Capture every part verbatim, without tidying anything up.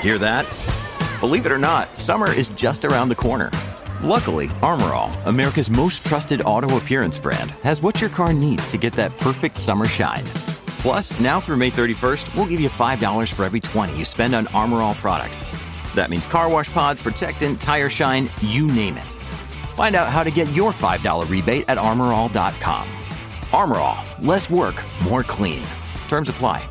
Hear that? Believe it or not, summer is just around the corner. Luckily, Armor All, America's most trusted auto appearance brand, has what your car needs to get that perfect summer shine. Plus, now through May thirty-first, we'll give you five dollars for every twenty you spend on Armor All products. That means car wash pods, protectant, tire shine, you name it. Find out how to get your five dollars rebate at armor all dot com. Armor All, less work, more clean. Terms apply.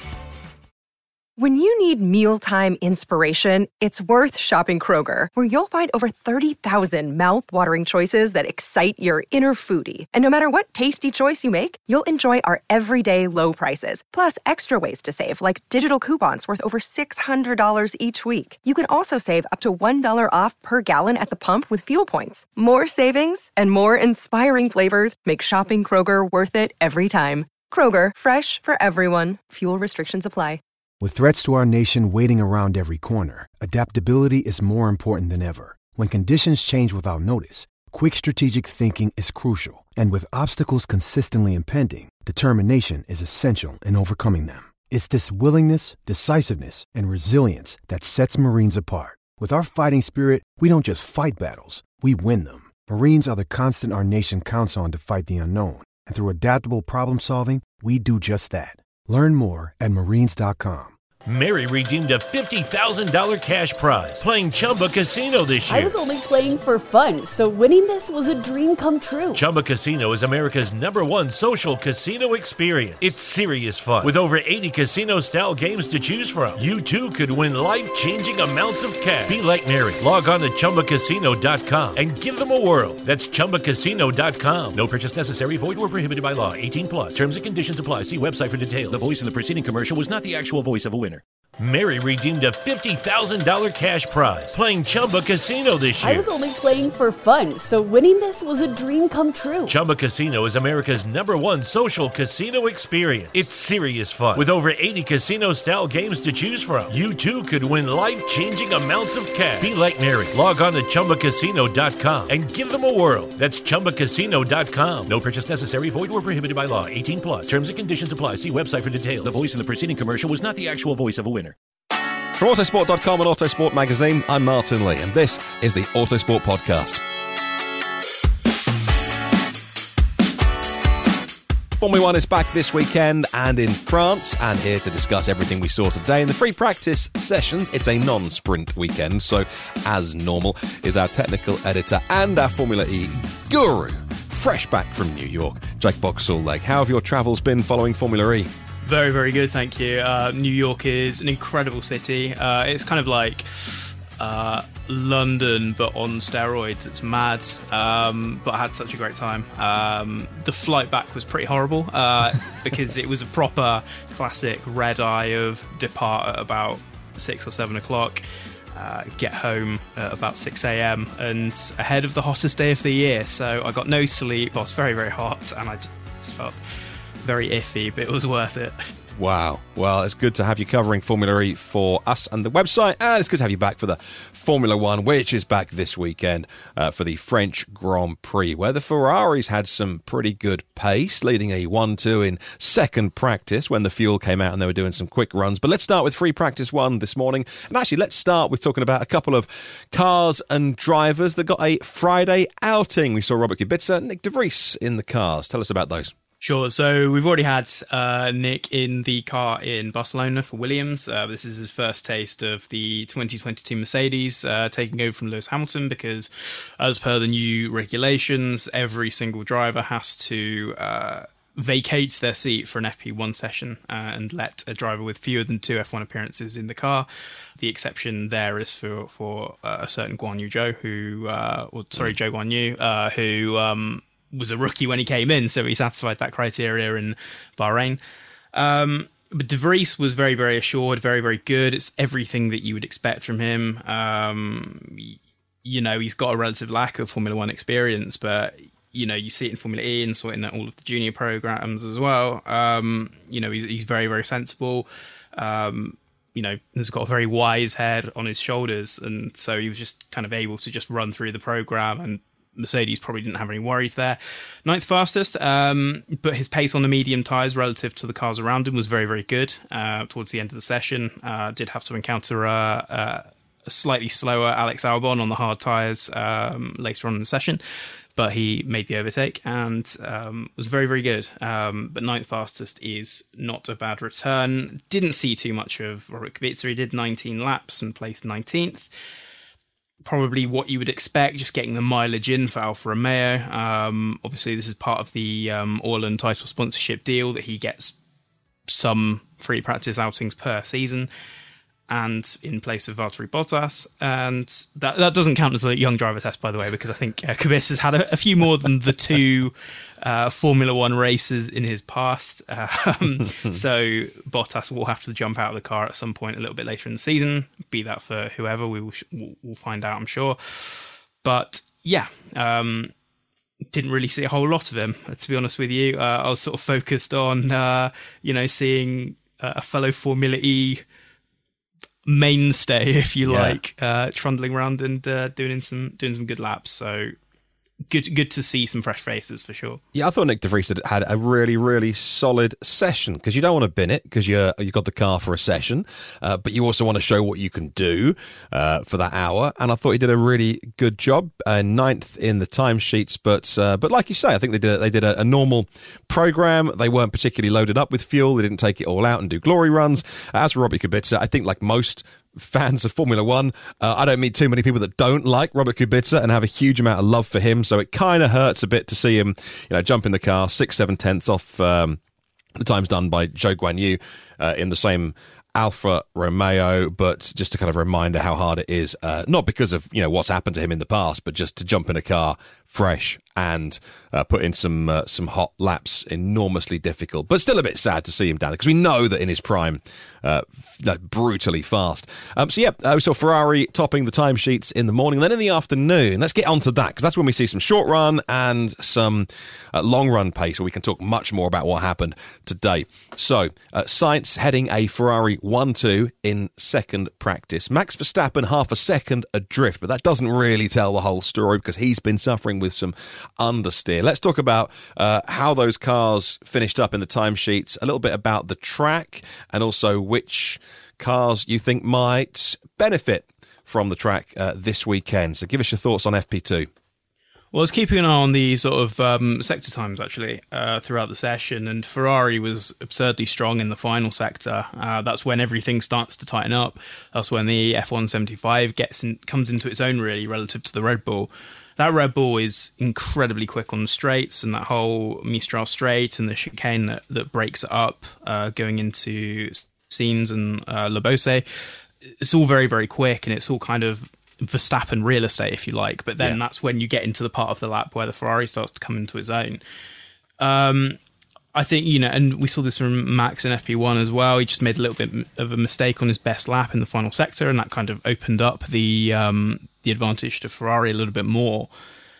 When you need mealtime inspiration, it's worth shopping Kroger, where you'll find over thirty thousand mouth-watering choices that excite your inner foodie. And no matter what tasty choice you make, you'll enjoy our everyday low prices, plus extra ways to save, like digital coupons worth over six hundred dollars each week. You can also save up to one dollar off per gallon at the pump with fuel points. More savings and more inspiring flavors make shopping Kroger worth it every time. Kroger, fresh for everyone. Fuel restrictions apply. With threats to our nation waiting around every corner, adaptability is more important than ever. When conditions change without notice, quick strategic thinking is crucial. And with obstacles consistently impending, determination is essential in overcoming them. It's this willingness, decisiveness, and resilience that sets Marines apart. With our fighting spirit, we don't just fight battles, we win them. Marines are the constant our nation counts on to fight the unknown. And through adaptable problem solving, we do just that. Learn more at marines dot com. Mary redeemed a fifty thousand dollars cash prize playing Chumba Casino this year. I was only playing for fun, so winning this was a dream come true. Chumba Casino is America's number one social casino experience. It's serious fun. With over eighty casino-style games to choose from, you too could win life-changing amounts of cash. Be like Mary. Log on to chumba casino dot com and give them a whirl. That's chumba casino dot com. No purchase necessary. Void or prohibited by law. eighteen plus. Terms and conditions apply. See website for details. The voice in the preceding commercial was not the actual voice of a winner. Mary redeemed a fifty thousand dollars cash prize playing Chumba Casino this year. I was only playing for fun, so winning this was a dream come true. Chumba Casino is America's number one social casino experience. It's serious fun. With over eighty casino-style games to choose from, you too could win life-changing amounts of cash. Be like Mary. Log on to chumba casino dot com and give them a whirl. That's chumba casino dot com. No purchase necessary. Void or prohibited by law. eighteen plus. Terms and conditions apply. See website for details. The voice in the preceding commercial was not the actual voice of a winner. From Autosport dot com and Autosport Magazine, I'm Martin Lee, and this is the Autosport Podcast. Formula One is back this weekend and in France, and here to discuss everything we saw today in the free practice sessions. It's a non-sprint weekend, so as normal is our technical editor and our Formula E guru, fresh back from New York, Jake Boxall-Legge. How have your travels been following Formula E? Very, very good, thank you. Uh, New York is an incredible city. Uh, it's kind of like uh, London, but on steroids. It's mad, um, but I had such a great time. Um, the flight back was pretty horrible uh, because it was a proper classic red eye of depart at about six or seven o'clock. Uh, get home at about six a.m. and ahead of the hottest day of the year. So I got no sleep. I was very, very hot, and I just felt very iffy, but it was worth it. Wow. Well, it's good to have you covering Formula E for us and the website, and it's good to have you back for the Formula One, which is back this weekend uh, for the French Grand Prix, where the Ferraris had some pretty good pace, leading a one two in second practice when the fuel came out and they were doing some quick runs. But let's start with free practice one this morning. And actually, let's start with talking about a couple of cars and drivers that got a Friday outing. We saw Robert Kubica, Nick De Vries in the cars. Tell us about those. Sure. So we've already had uh, Nick in the car in Barcelona for Williams. Uh, this is his first taste of the twenty twenty-two Mercedes uh, taking over from Lewis Hamilton, because as per the new regulations, every single driver has to uh, vacate their seat for an F P one session uh, and let a driver with fewer than two F one appearances in the car. The exception there is for, for uh, a certain Guan Yu Zhou, who, uh, or sorry, Zhou Guan Yu, uh, who... Um, was a rookie when he came in, so he satisfied that criteria in Bahrain. Um, but De Vries was very, very assured, very, very good. It's everything that you would expect from him. Um, you know, he's got a relative lack of Formula One experience, but, you know, you see it in Formula E and saw it in all of the junior programs as well. Um, you know, he's, he's very, very sensible. Um, you know, he's got a very wise head on his shoulders, and so he was just kind of able to just run through the program and Mercedes probably didn't have any worries there. Ninth fastest, um, but his pace on the medium tyres relative to the cars around him was very, very good uh, towards the end of the session. Uh, did have to encounter a, a, a slightly slower Alex Albon on the hard tyres um, later on in the session, but he made the overtake and um, was very, very good. Um, but ninth fastest is not a bad return. Didn't see too much of Robert Kubica. He did nineteen laps and placed nineteenth. Probably what you would expect, just getting the mileage in for Alfa Romeo. Um, obviously, this is part of the um, Orlen title sponsorship deal that he gets some free practice outings per season, and in place of Valtteri Bottas. And that that doesn't count as a young driver test, by the way, because I think uh, Kubica has had a, a few more than the two uh, Formula One races in his past. Um, so Bottas will have to jump out of the car at some point a little bit later in the season, be that for whoever. We will we'll find out, I'm sure. But yeah, um, didn't really see a whole lot of him, to be honest with you. Uh, I was sort of focused on, uh, you know, seeing a fellow Formula E mainstay, if you yeah. like, uh, trundling around and uh, doing some doing some good laps. So good good to see some fresh faces for sure. Yeah, I thought Nick De Vries had, had a really, really solid session, because you don't want to bin it because you're you've got the car for a session, uh, but you also want to show what you can do uh, for that hour. And I thought he did a really good job. Uh, ninth in the timesheets, but uh, but like you say, I think they did they did a, a normal program. They weren't particularly loaded up with fuel. They didn't take it all out and do glory runs. As for Robbie Kubica, I think like most fans of Formula One, uh, I don't meet too many people that don't like Robert Kubica and have a huge amount of love for him, so it kind of hurts a bit to see him, you know, jump in the car six, seven tenths off um, the times done by Zhou Guanyu uh, in the same Alfa Romeo, but just a kind of reminder how hard it is, uh, not because of, you know, what's happened to him in the past, but just to jump in a car fresh and uh, put in some uh, some hot laps, enormously difficult, but still a bit sad to see him down, because we know that in his prime, uh, like, brutally fast. Um, so yeah, uh, we saw Ferrari topping the timesheets in the morning. Then in the afternoon, let's get onto that, because that's when we see some short run and some uh, long run pace, where we can talk much more about what happened today. So uh, Sainz heading a Ferrari one two in second practice. Max Verstappen half a second adrift, but that doesn't really tell the whole story, because he's been suffering with some understeer. Let's talk about uh, how those cars finished up in the timesheets, a little bit about the track, and also which cars you think might benefit from the track uh, this weekend. So give us your thoughts on F P two. Well, I was keeping an eye on the sort of um, sector times, actually, uh, throughout the session, and Ferrari was absurdly strong in the final sector. Uh, that's when everything starts to tighten up. That's when the F one seventy-five gets in, comes into its own, really, relative to the Red Bull. That Red Bull is incredibly quick on the straights, and that whole Mistral straight and the chicane that, that breaks it up uh, going into Scenes and uh, Le Beausset. It's all very, very quick, and it's all kind of Verstappen real estate, if you like. But then yeah. that's when you get into the part of the lap where the Ferrari starts to come into its own. Um, I think, you know, and we saw this from Max in F P one as well. He just made a little bit of a mistake on his best lap in the final sector, and that kind of opened up the um, the advantage to Ferrari a little bit more.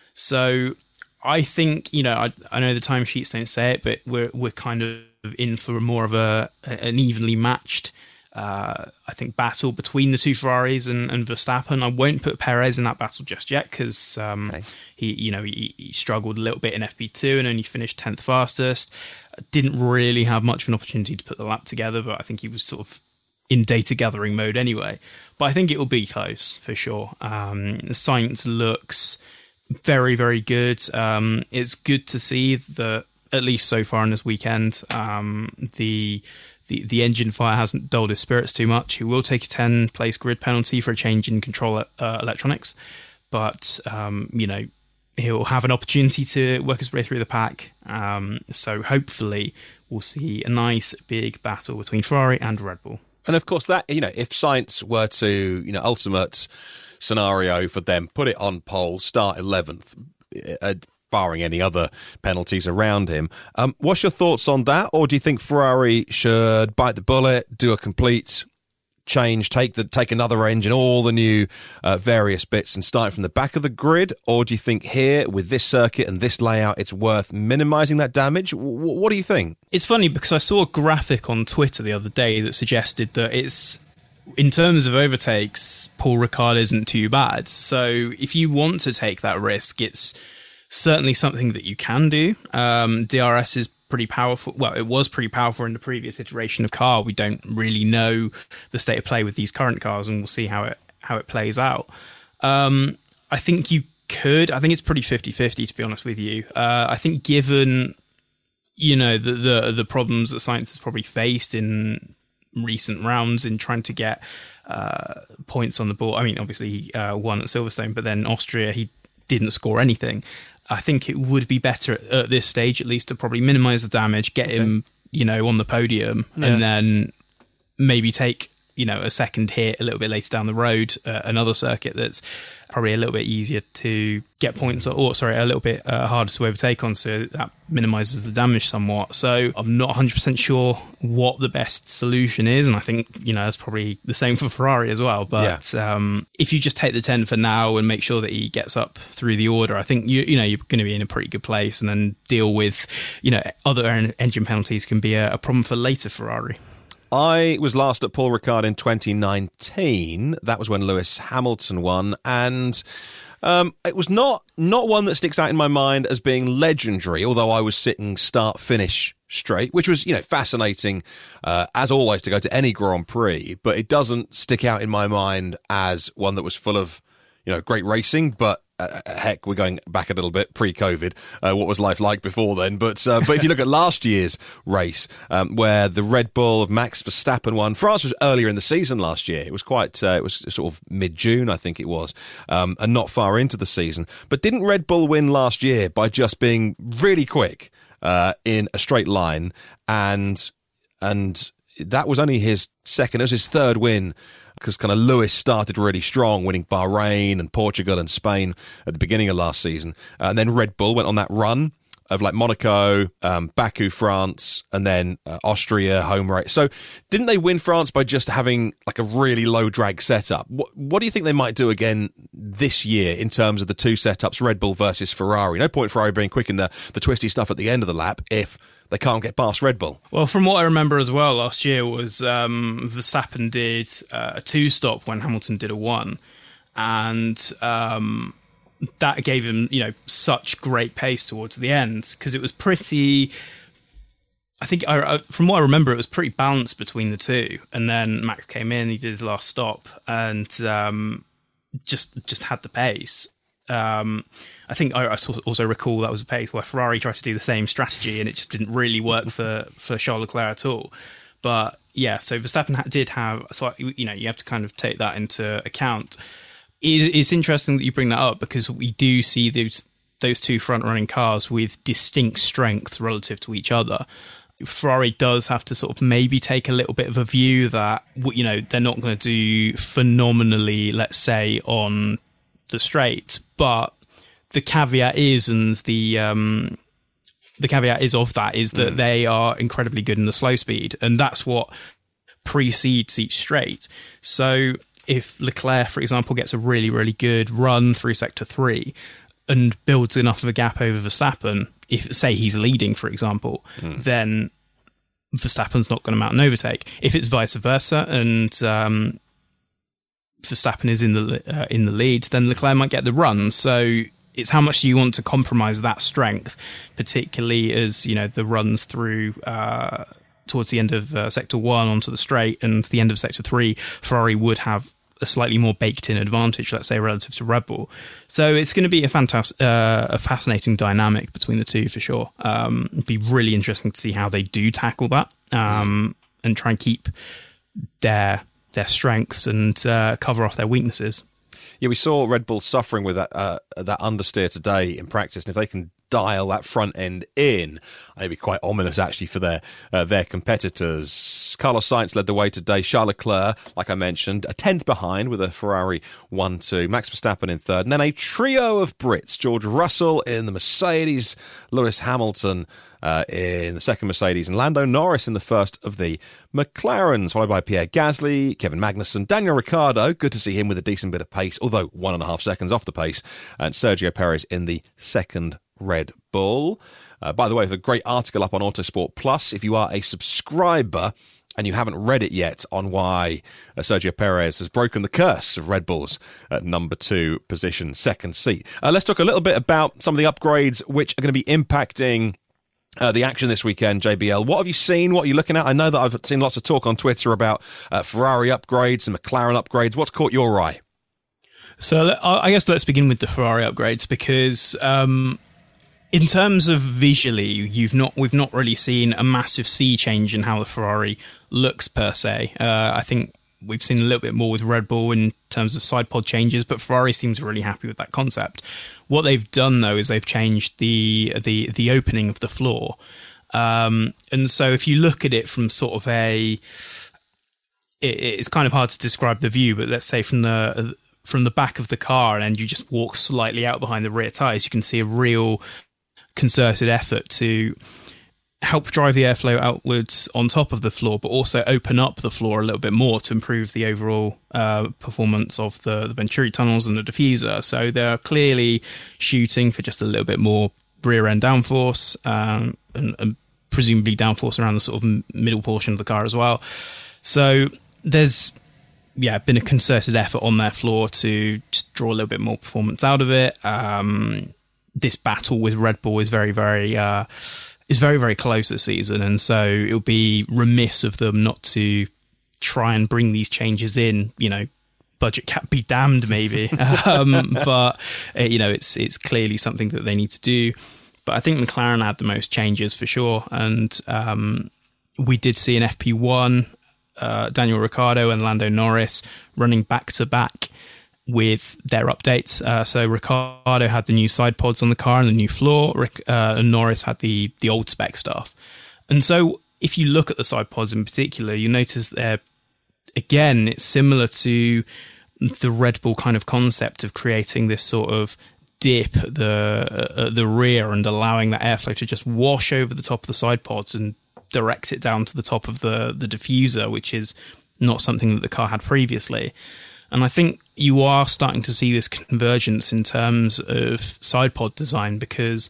So I think, you know, I, I know the timesheets don't say it, but we're we're kind of in for more of a an evenly matched Uh, I think battle between the two Ferraris and, and Verstappen. I won't put Perez in that battle just yet, because um, okay. he, you know, he, he struggled a little bit in F P two and only finished tenth fastest. Didn't really have much of an opportunity to put the lap together, but I think he was sort of in data gathering mode anyway. But I think it will be close for sure. Um, Sainz looks very, very good. Um, it's good to see that, at least so far in this weekend, um, the The, the engine fire hasn't dulled his spirits too much. He will take a ten-place grid penalty for a change in control uh, electronics, but um, you know, he'll have an opportunity to work his way through the pack. Um, so hopefully, we'll see a nice big battle between Ferrari and Red Bull. And of course, that, you know, if Sainz were to, you know, ultimate scenario for them, put it on pole, start eleventh. Uh, barring any other penalties around him. Um, what's your thoughts on that? Or do you think Ferrari should bite the bullet, do a complete change, take the take another engine, all the new uh, various bits, and start from the back of the grid? Or do you think here, with this circuit and this layout, it's worth minimising that damage? W- what do you think? It's funny, because I saw a graphic on Twitter the other day that suggested that it's in terms of overtakes, Paul Ricard isn't too bad. So if you want to take that risk, it's certainly something that you can do. Um, D R S is pretty powerful. Well, it was pretty powerful in the previous iteration of car. We don't really know the state of play with these current cars, and we'll see how it how it plays out. Um, I think you could. I think it's pretty fifty-fifty, to be honest with you. Uh, I think given, you know, the, the the problems that Sainz has probably faced in recent rounds in trying to get uh, points on the board. I mean, obviously he uh, won at Silverstone, but then Austria, he didn't score anything. I think it would be better at, at this stage, at least, to probably minimise the damage, get okay. him, you know, on the podium, yeah. and then maybe take, you know, a second hit a little bit later down the road, uh, another circuit that's probably a little bit easier to get points, or sorry, a little bit uh, harder to overtake on, so that minimises the damage somewhat. So I'm not one hundred percent sure what the best solution is, and I think, you know, that's probably the same for Ferrari as well. But yeah. um, if you just take the ten for now and make sure that he gets up through the order, I think you you know you're going to be in a pretty good place, and then deal with, you know, other engine penalties can be a, a problem for later Ferrari. I was last at Paul Ricard in twenty nineteen. That was when Lewis Hamilton won, and um, it was not not one that sticks out in my mind as being legendary, although I was sitting start-finish straight, which was, you know, fascinating, uh, as always, to go to any Grand Prix, but it doesn't stick out in my mind as one that was full of, you know, great racing. But Uh, heck, we're going back a little bit pre-COVID. Uh, what was life like before then? But uh, but if you look at last year's race, um, where the Red Bull of Max Verstappen won, France was earlier in the season last year. It was quite, uh, it was sort of mid-June, I think it was, um, and not far into the season. But didn't Red Bull win last year by just being really quick uh, in a straight line? And and that was only his second, it was his third win, because kind of Lewis started really strong, winning Bahrain and Portugal and Spain at the beginning of last season. Uh, and then Red Bull went on that run of like Monaco, um, Baku, France, and then uh, Austria, home race. So didn't they win France by just having like a really low drag setup? What, what do you think they might do again this year in terms of the two setups, Red Bull versus Ferrari? No point Ferrari being quick in the, the twisty stuff at the end of the lap if they can't get past Red Bull. Well, from what I remember as well, last year was um, Verstappen did uh, a two-stop when Hamilton did a one. And um, that gave him, you know, such great pace towards the end, because it was pretty... I think, I, from what I remember, it was pretty balanced between the two. And then Max came in, he did his last stop, and um, just just had the pace. Um, I think I also recall that was a pace where Ferrari tried to do the same strategy, and it just didn't really work for, for Charles Leclerc at all. But yeah, so Verstappen did have, so you know, you have to kind of take that into account. It's interesting that you bring that up, because we do see those those two front running cars with distinct strengths relative to each other. Ferrari does have to sort of maybe take a little bit of a view that, you know, they're not going to do phenomenally, let's say, on the straight, but the caveat is, and the um, the caveat is of that is that mm. they are incredibly good in the slow speed, and that's what precedes each straight. So if Leclerc, for example, gets a really, really good run through sector three and builds enough of a gap over Verstappen, if say he's leading, for example, mm. then Verstappen's not going to mount an overtake. If it's vice versa, and um, Verstappen is in the uh, in the lead, then Leclerc might get the run. So it's how much do you want to compromise that strength, particularly as, you know, the runs through uh, towards the end of uh, sector one onto the straight and the end of sector three, Ferrari would have a slightly more baked-in advantage, let's say, relative to Red Bull. So it's going to be a fantastic, uh, a fascinating dynamic between the two for sure. Um, it'd be really interesting to see how they do tackle that um, mm. and try and keep their their strengths and uh, cover off their weaknesses. Yeah, we saw Red Bull suffering with that uh, that understeer today in practice, and if they can dial that front end in, it'd be quite ominous actually for their uh, their competitors. Carlos Sainz led the way today. Charles Leclerc, like I mentioned, a tenth behind with a Ferrari one two. Max Verstappen in third, and then a trio of Brits: George Russell in the Mercedes, Lewis Hamilton uh, in the second Mercedes, and Lando Norris in the first of the McLarens, followed by Pierre Gasly, Kevin Magnussen, Daniel Ricciardo. Good to see him with a decent bit of pace, although one and a half seconds off the pace, and Sergio Perez in the second Red Bull. Uh, by the way, we have a great article up on Autosport Plus. If you are a subscriber and you haven't read it yet on why uh, Sergio Perez has broken the curse of Red Bull's uh, number two position, second seat. Uh, let's talk a little bit about some of the upgrades which are going to be impacting Uh, the action this weekend, J B L. What have you seen? What are you looking at? I know that I've seen lots of talk on Twitter about uh, Ferrari upgrades and McLaren upgrades. What's caught your eye? So I guess let's begin with the Ferrari upgrades, because um, in terms of visually, you've not we've not really seen a massive sea change in how the Ferrari looks per se. Uh, I think we've seen a little bit more with Red Bull in terms of side pod changes, but Ferrari seems really happy with that concept. What they've done, though, is they've changed the the the opening of the floor. Um, and so if you look at it from sort of a... It, it's kind of hard to describe the view, but let's say from the from the back of the car and you just walk slightly out behind the rear tyres, you can see a real concerted effort to help drive the airflow outwards on top of the floor, but also open up the floor a little bit more to improve the overall uh, performance of the, the Venturi tunnels and the diffuser. So they're clearly shooting for just a little bit more rear end downforce, um, and, and presumably downforce around the sort of middle portion of the car as well. So there's yeah been a concerted effort on their floor to just draw a little bit more performance out of it. Um, this battle with Red Bull is very, very... Uh, is very, very close this season, and so it would be remiss of them not to try and bring these changes in. You know, budget cap be damned, maybe, um, but uh, you know, it's it's clearly something that they need to do. But I think McLaren had the most changes for sure, and um, we did see an F P one, uh, Daniel Ricciardo and Lando Norris running back to back with their updates. Uh, so Ricciardo had the new side pods on the car and the new floor, Rick, uh, and Norris had the the old spec stuff. And so if you look at the side pods in particular, you notice they're, again, it's similar to the Red Bull kind of concept of creating this sort of dip at the, uh, at the rear and allowing that airflow to just wash over the top of the side pods and direct it down to the top of the, the diffuser, which is not something that the car had previously. And I think you are starting to see this convergence in terms of side pod design, because,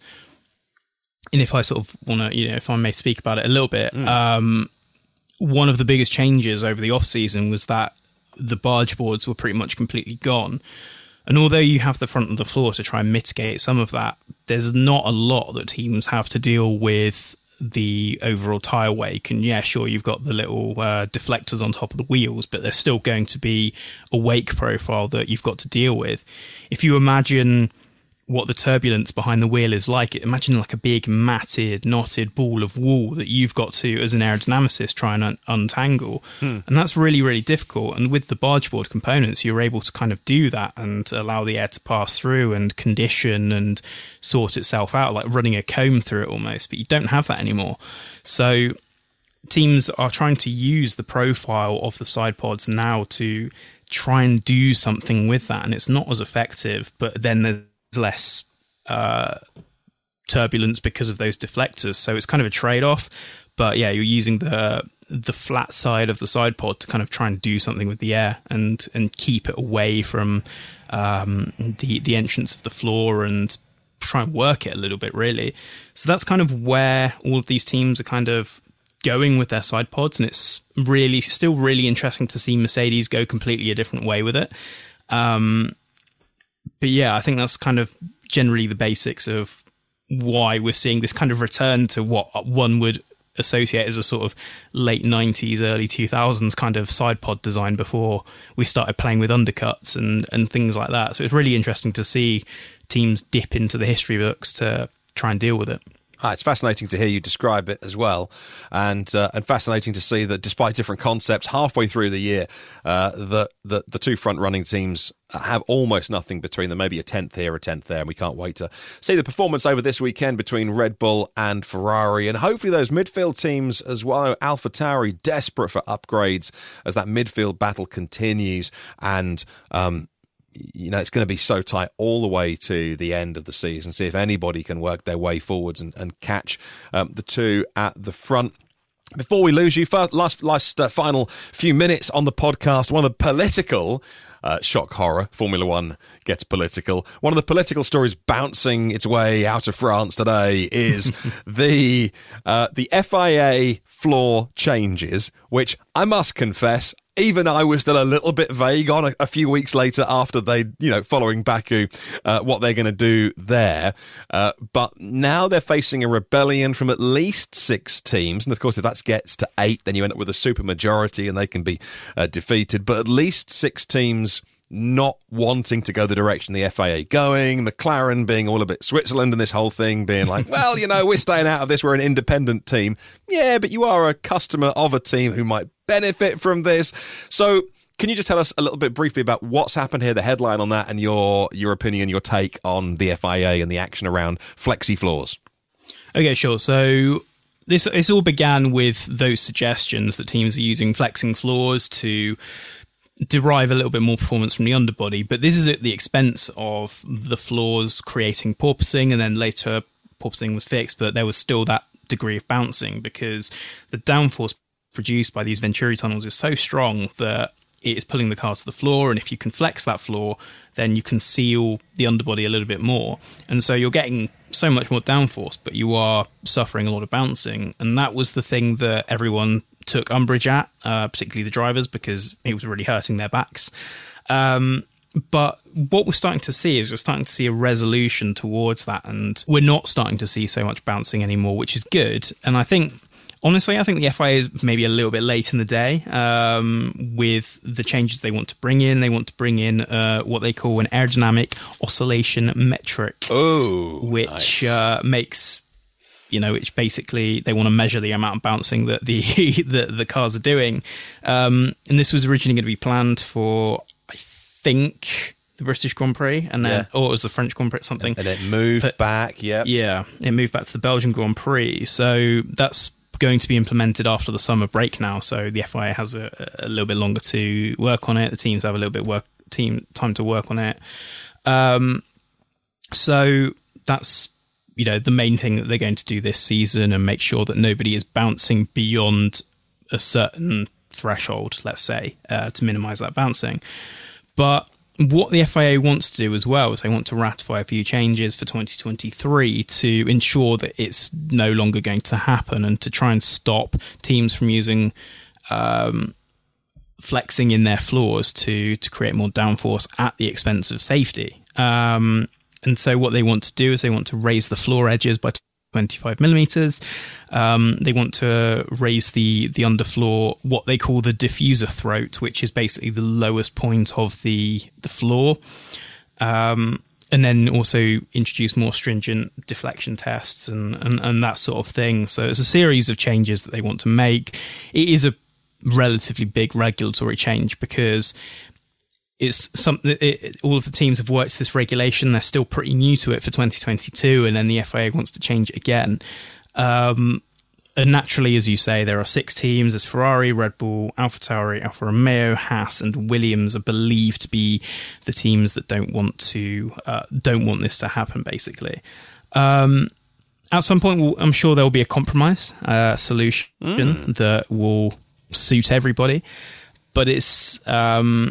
and if I sort of want to, you know, if I may speak about it a little bit, mm. um, one of the biggest changes over the off season was that the barge boards were pretty much completely gone. And although you have the front of the floor to try and mitigate some of that, there's not a lot that teams have to deal with the overall tyre wake. And yeah, sure, you've got the little uh, deflectors on top of the wheels, but there's still going to be a wake profile that you've got to deal with. If you imagine what the turbulence behind the wheel is like, imagine like a big matted, knotted ball of wool that you've got to, as an aerodynamicist, try and un- untangle. Hmm. And that's really, really difficult. And with the barge board components, you're able to kind of do that and allow the air to pass through and condition and sort itself out, like running a comb through it almost. But you don't have that anymore. So teams are trying to use the profile of the side pods now to try and do something with that. And it's not as effective, but then there's less uh, turbulence because of those deflectors. So it's kind of a trade-off. But yeah, you're using the the flat side of the side pod to kind of try and do something with the air and and keep it away from um, the the entrance of the floor and try and work it a little bit, really. So that's kind of where all of these teams are kind of going with their side pods, and it's really still really interesting to see Mercedes go completely a different way with it. Um, But yeah, I think that's kind of generally the basics of why we're seeing this kind of return to what one would associate as a sort of late nineties, early two thousands kind of side pod design before we started playing with undercuts and, and things like that. So it's really interesting to see teams dip into the history books to try and deal with it. Ah, it's fascinating to hear you describe it as well, and uh, and fascinating to see that despite different concepts, halfway through the year, uh, the, the the two front running teams have almost nothing between them, maybe a tenth here, a tenth there, and we can't wait to see the performance over this weekend between Red Bull and Ferrari, and hopefully those midfield teams as well. AlphaTauri desperate for upgrades as that midfield battle continues, and um. You know, it's going to be so tight all the way to the end of the season. See if anybody can work their way forwards and, and catch um, the two at the front. Before we lose you, first, last, last uh, final few minutes on the podcast, one of the political uh, shock horror. Formula One gets political. One of the political stories bouncing its way out of France today is the uh, the F I A floor changes, which I must confess, even I was still a little bit vague on a, a few weeks later after they, you know, following Baku, uh, what they're going to do there. Uh, but now they're facing a rebellion from at least six teams. And of course, if that gets to eight, then you end up with a super majority and they can be uh, defeated. But at least six teams not wanting to go the direction the F I A going, McLaren being all a bit Switzerland and this whole thing being like, well, you know, we're staying out of this, we're an independent team. Yeah, but you are a customer of a team who might benefit from this. So can you just tell us a little bit briefly about what's happened here, the headline on that, and your your opinion, your take on the F I A and the action around flexi floors? Okay, sure. So this, this all began with those suggestions that teams are using flexing floors to derive a little bit more performance from the underbody, but this is at the expense of the floors creating porpoising, and then later porpoising was fixed, but there was still that degree of bouncing because the downforce produced by these Venturi tunnels is so strong that it is pulling the car to the floor, and if you can flex that floor, then you can seal the underbody a little bit more, and so you're getting so much more downforce, but you are suffering a lot of bouncing, and that was the thing that everyone took umbrage at, uh, particularly the drivers, because it was really hurting their backs. Um, but what we're starting to see is we're starting to see a resolution towards that, and we're not starting to see so much bouncing anymore, which is good. And I think, honestly, I think the F I A is maybe a little bit late in the day um, with the changes they want to bring in. They want to bring in uh, what they call an aerodynamic oscillation metric, oh, which nice. uh, makes... You know, which basically they want to measure the amount of bouncing that the the, the cars are doing. Um, and this was originally going to be planned for, I think, the British Grand Prix, and then, yeah. or it was the French Grand Prix, something. And it moved but, back, yeah. Yeah, it moved back to the Belgian Grand Prix. So that's going to be implemented after the summer break now. So the F I A has a, a little bit longer to work on it. The teams have a little bit work team time to work on it. Um, so that's, you know, the main thing that they're going to do this season, and make sure that nobody is bouncing beyond a certain threshold, let's say, uh, to minimise that bouncing. But what the F I A wants to do as well is they want to ratify a few changes for twenty twenty-three to ensure that it's no longer going to happen, and to try and stop teams from using um, flexing in their floors to, to create more downforce at the expense of safety. Um And so what they want to do is they want to raise the floor edges by twenty-five millimeters. Um, they want to raise the, the underfloor, what they call the diffuser throat, which is basically the lowest point of the, the floor. Um, and then also introduce more stringent deflection tests and, and, and that sort of thing. So it's a series of changes that they want to make. It is a relatively big regulatory change because it's something. It, all of the teams have worked this regulation. They're still pretty new to it for twenty twenty-two, and then the F I A wants to change it again. Um, and naturally, as you say, there are six teams. There's Ferrari, Red Bull, AlphaTauri, Alfa Romeo, Haas, and Williams are believed to be the teams that don't want to uh, don't want this to happen. Basically, um, at some point, we'll, I'm sure there will be a compromise uh, solution mm. that will suit everybody. But it's um,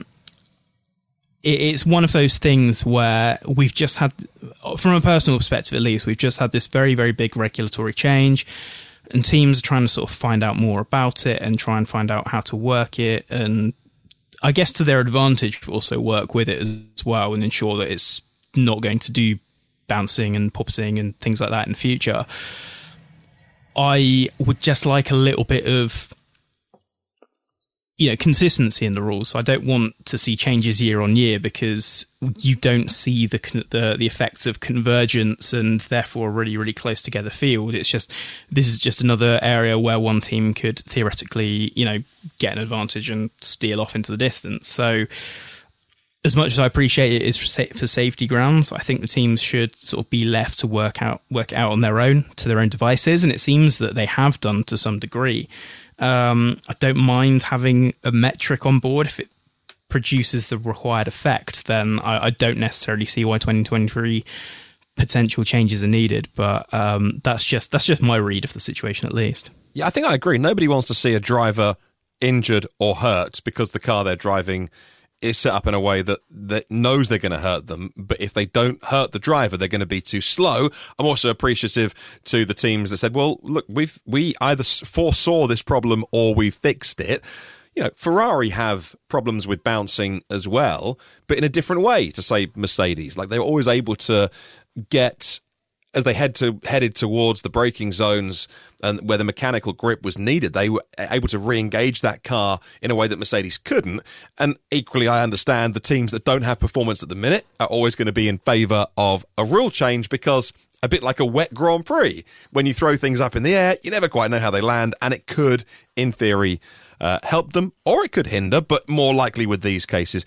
it's one of those things where we've just had, from a personal perspective at least, we've just had this very, very big regulatory change, and teams are trying to sort of find out more about it and try and find out how to work it, and I guess to their advantage also work with it as well and ensure that it's not going to do bouncing and porpoising and things like that in the future. I would just like a little bit of, you know, consistency in the rules. I don't want to see changes year on year because you don't see the the, the effects of convergence and therefore a really, really close together field. It's just, this is just another area where one team could theoretically, you know, get an advantage and steal off into the distance. So as much as I appreciate it is for, sa- for safety grounds, I think the teams should sort of be left to work out work out on their own, to their own devices, and it seems that they have done to some degree. Um, I don't mind having a metric on board if it produces the required effect. Then I, I don't necessarily see why twenty twenty-three potential changes are needed. But um, that's just that's just my read of the situation, at least. Yeah, I think I agree. Nobody wants to see a driver injured or hurt because the car they're driving is set up in a way that, that knows they're going to hurt them, but if they don't hurt the driver, they're going to be too slow. I'm also appreciative to the teams that said, well, look, we've we either foresaw this problem or we fixed it. You know, Ferrari have problems with bouncing as well, but in a different way to, say, Mercedes. Like, they were always able to get, as they head to headed towards the braking zones and where the mechanical grip was needed, they were able to re-engage that car in a way that Mercedes couldn't. And equally, I understand the teams that don't have performance at the minute are always going to be in favour of a rule change, because a bit like a wet Grand Prix, when you throw things up in the air, you never quite know how they land, and it could, in theory, uh, help them, or it could hinder, but more likely with these cases.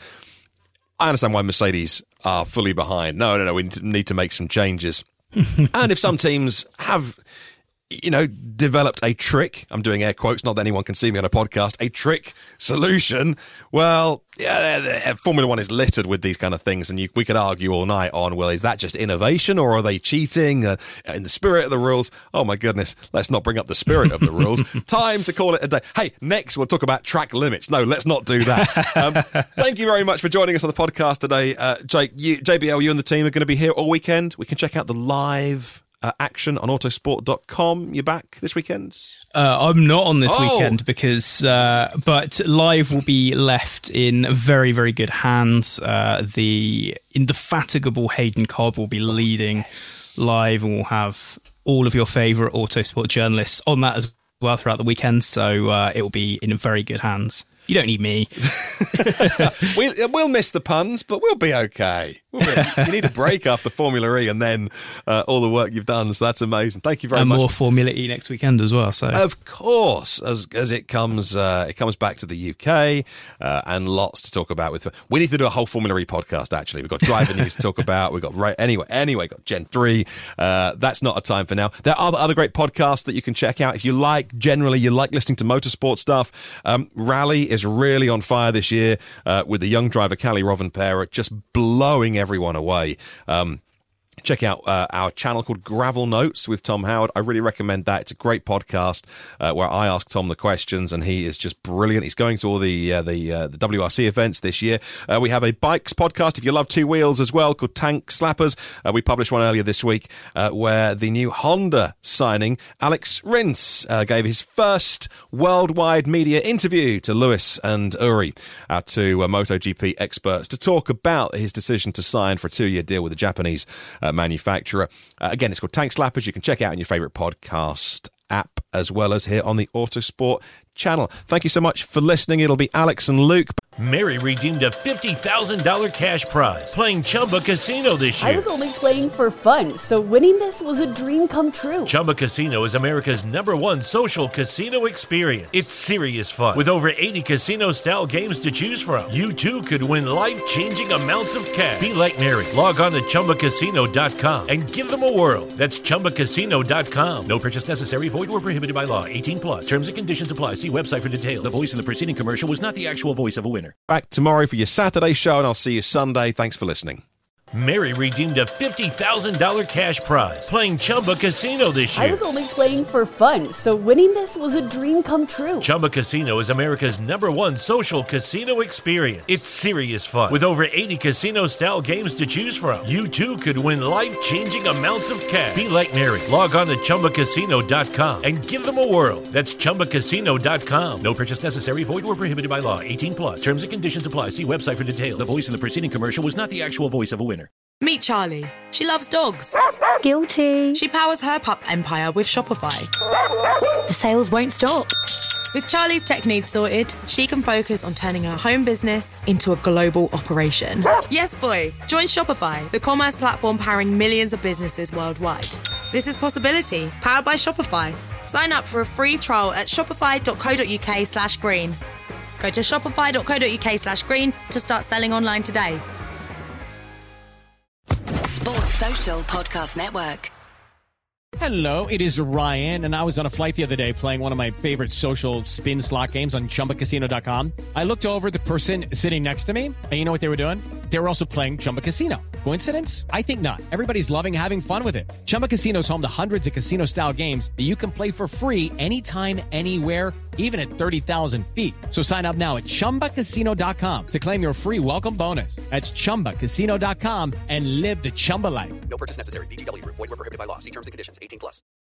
I understand why Mercedes are fully behind. No, no, no, we need to make some changes. And if some teams have, you know, developed a trick, I'm doing air quotes, not that anyone can see me on a podcast, a trick solution, well, yeah, Formula One is littered with these kind of things, and you, we could argue all night on, well, is that just innovation, or are they cheating uh, in the spirit of the rules? Oh my goodness, let's not bring up the spirit of the rules. Time to call it a day. Hey, next we'll talk about track limits. No, let's not do that. Um, thank you very much for joining us on the podcast today. Uh, Jake, you, J B L, you and the team are going to be here all weekend. We can check out the live Uh, action on autosport dot com. You're back this weekend? Uh, I'm not on this oh. weekend because, uh, but live will be left in very, very good hands. Uh, the indefatigable Hayden Cobb will be leading yes. live, and we'll have all of your favourite autosport journalists on that as well throughout the weekend. So uh, it will be in very good hands. You don't need me. we'll, we'll miss the puns, but we'll be okay. We'll be, you need a break after Formula E and then uh, all the work you've done. So that's amazing. Thank you very and much. And more Formula E next weekend as well. So of course, as as it comes, uh, it comes back to the U K uh, and lots to talk about. With we need to do a whole Formula E podcast. Actually, we've got driver news to talk about. We've got right anyway. Anyway, got Gen three. Uh, that's not a time for now. There are other great podcasts that you can check out if you like. Generally, you like listening to motorsport stuff. Um, Rally is really on fire this year uh, with the young driver Kalle Rovanperä just blowing everyone away. Um, check out uh, our channel called Gravel Notes with Tom Howard. I really recommend that. It's a great podcast uh, where I ask Tom the questions, and he is just brilliant. He's going to all the uh, the, uh, the W R C events this year. Uh, we have a bikes podcast, if you love two wheels as well, called Tank Slappers. Uh, we published one earlier this week uh, where the new Honda signing, Alex Rins, uh, gave his first worldwide media interview to Lewis and Uri, our two uh, MotoGP experts, to talk about his decision to sign for a two-year deal with the Japanese uh, manufacturer. Uh, again, it's called Tank Slappers. You can check it out in your favourite podcast app as well as here on the Autosport channel. Thank you so much for listening. It'll be Alex and Luke. Mary redeemed a fifty thousand dollars cash prize playing Chumba Casino this year. I was only playing for fun, so winning this was a dream come true. Chumba Casino is America's number one social casino experience. It's serious fun. With over eighty casino-style games to choose from, you too could win life-changing amounts of cash. Be like Mary. Log on to Chumba Casino dot com and give them a whirl. That's Chumba Casino dot com. No purchase necessary. Void or prohibited by law. eighteen plus. Terms and conditions apply. See website for details. The voice in the preceding commercial was not the actual voice of a winner. Back tomorrow for your Saturday show, and I'll see you Sunday. Thanks for listening. Mary redeemed a fifty thousand dollars cash prize playing Chumba Casino this year. I was only playing for fun, so winning this was a dream come true. Chumba Casino is America's number one social casino experience. It's serious fun. With over eighty casino-style games to choose from, you too could win life-changing amounts of cash. Be like Mary. Log on to Chumba Casino dot com and give them a whirl. That's Chumba Casino dot com. No purchase necessary. Void or prohibited by law. eighteen plus. Terms and conditions apply. See website for details. The voice in the preceding commercial was not the actual voice of a winner. Meet Charlie. She loves dogs. Guilty. She powers her pup empire with Shopify. The sales won't stop. With Charlie's tech needs sorted, she can focus on turning her home business into a global operation. Yes, boy. Join Shopify, the commerce platform powering millions of businesses worldwide. This is Possibility, powered by Shopify. Sign up for a free trial at shopify.co.uk slash green. Go to shopify.co.uk slash green to start selling online today. Sports Social Podcast Network. Hello, it is Ryan, and I was on a flight the other day playing one of my favorite social spin slot games on Chumba Casino dot com. I looked over at the person sitting next to me, and you know what they were doing? They were also playing Chumba Casino. Coincidence? I think not. Everybody's loving having fun with it. Chumba Casino is home to hundreds of casino-style games that you can play for free anytime, anywhere, even at thirty thousand feet. So sign up now at chumba casino dot com to claim your free welcome bonus. That's chumba casino dot com and live the Chumba life. No purchase necessary. V G W. Void where prohibited by law. See terms and conditions. eighteen plus.